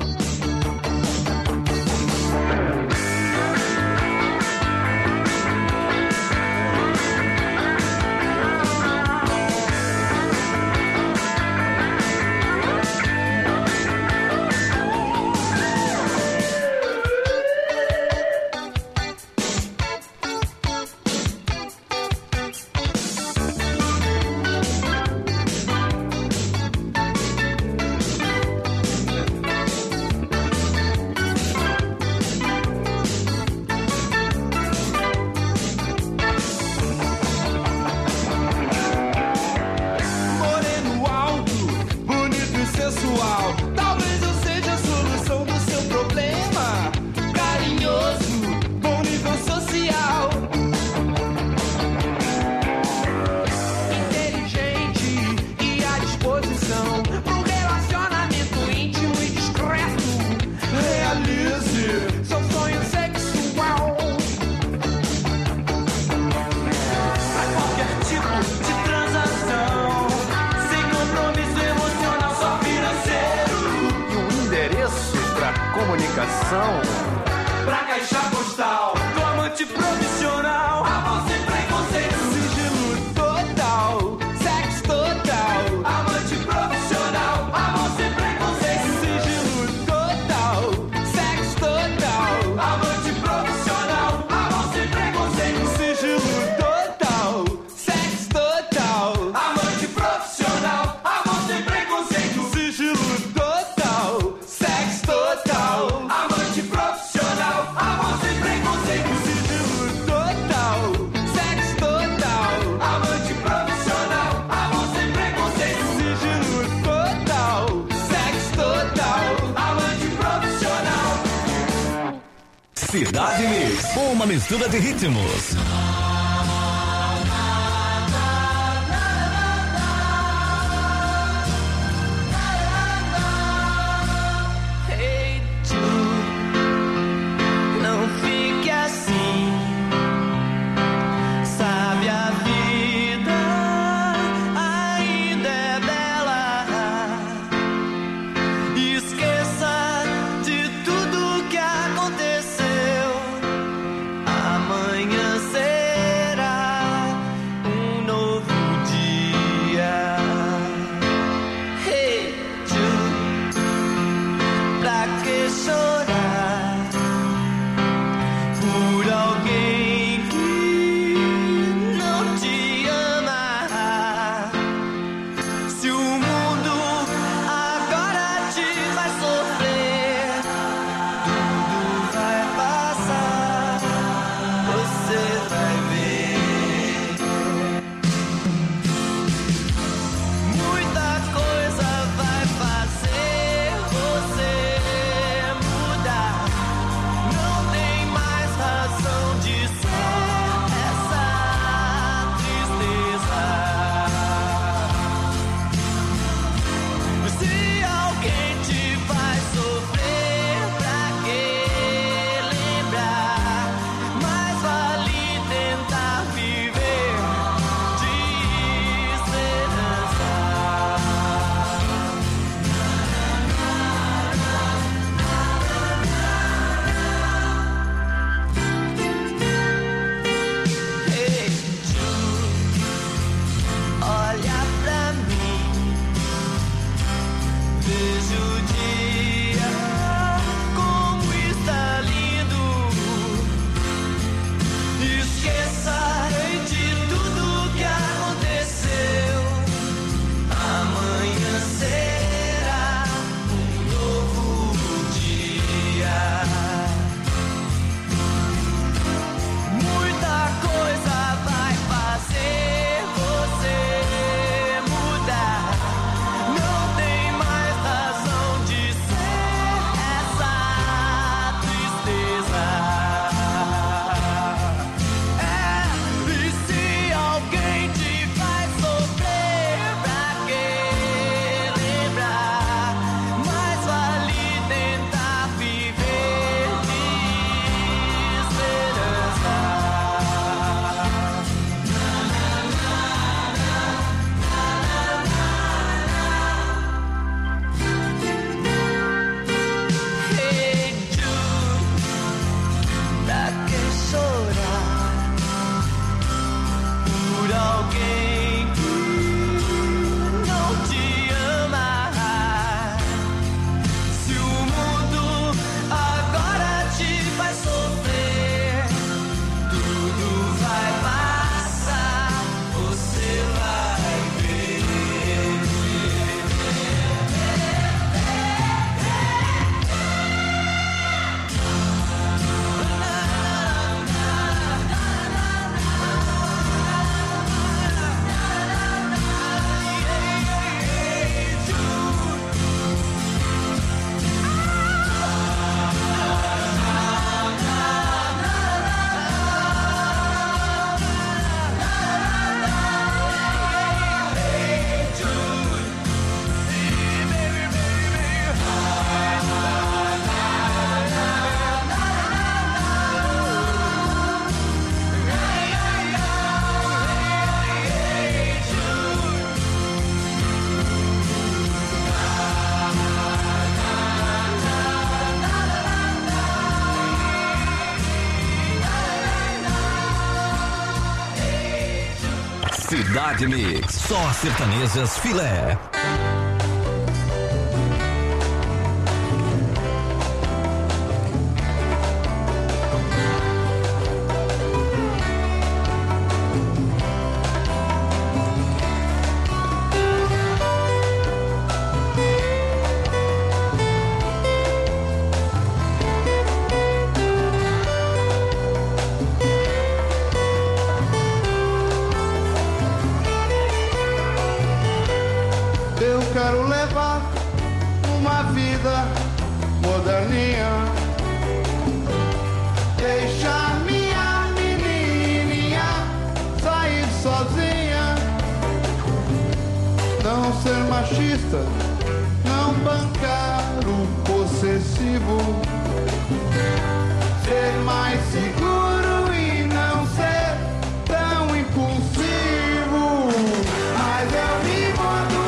atenção. Pra caixa postal do amante profissional. Amor sem preconceito. Sigilo total. Sexo total. Amante profissional. Amor sem preconceito. Sigilo total. Sexo total. Amante profissional. Amor sem preconceito. Sigilo total. Sexo total. Amante profissional. Amor sem preconceito. Sigilo total. Sexo total. Amante profissional. Amor sem preconceito. Sigilo total. Sexo total. Amante profissional. Amor sem preconceito. Sigilo total. Sexo total. Amante profissional. Cidade Mix, uma mistura de ritmos. Hey, tu, não fique assim. Sabe, a vida ainda é bela. Esqueça de tudo que aconteceu. Amanhã será. Cidade Mix, só sertanejas filé. Quero levar uma vida moderninha, deixar minha menininha sair sozinha, não ser machista, não bancar o possessivo, ser mais seguro e não ser tão impulsivo. Mas eu me boto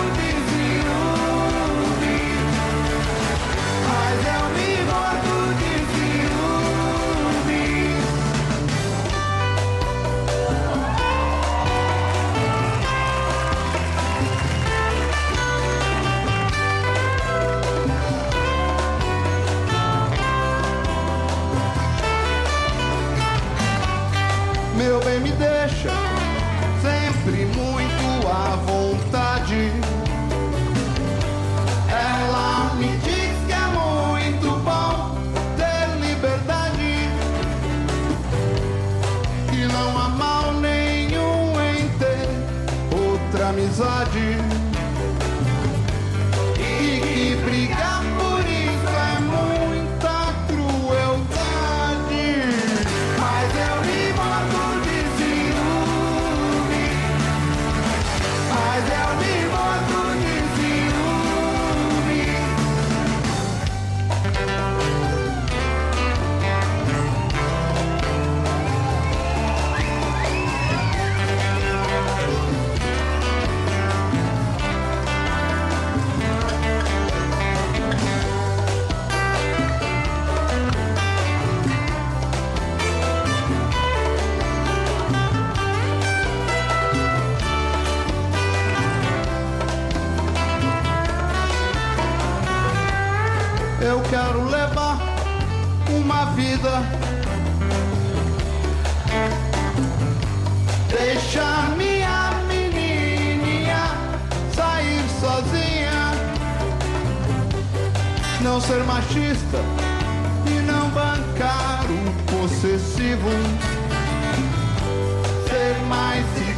meu bem, me deixa sempre muito à vontade. Ela me diz que é muito bom ter liberdade, que não há mal nenhum em ter outra amizade, e que brigar por isso é muita crueldade. Mas eu me boto Mas eu me boto de ciúme. Eu quero levar uma vida, deixar minha menininha sair sozinha, não ser machista e não bancar o possessivo, ser mais seguro